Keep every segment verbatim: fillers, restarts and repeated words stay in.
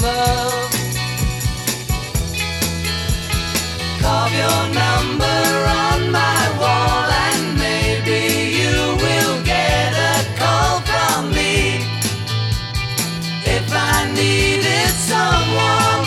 love. Carve your number on my wall, and maybe you will get a call from me. If I needed someone,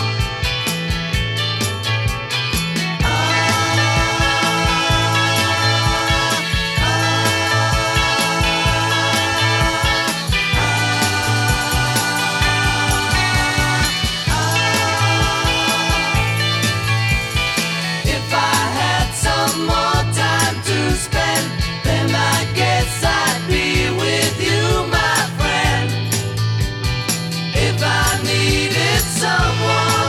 more time to spend, then I guess I'd be with you, my friend. If I needed someone,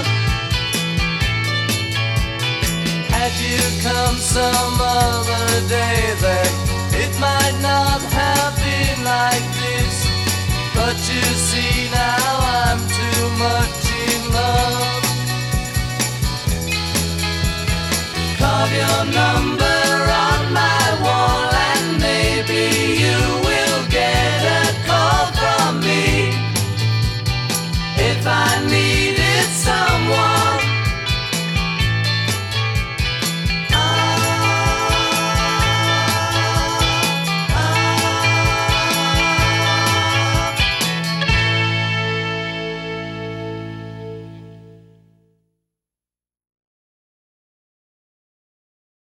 had you come some other day, then it might not have been like this. But you see now I'm too much in love. Carve your nose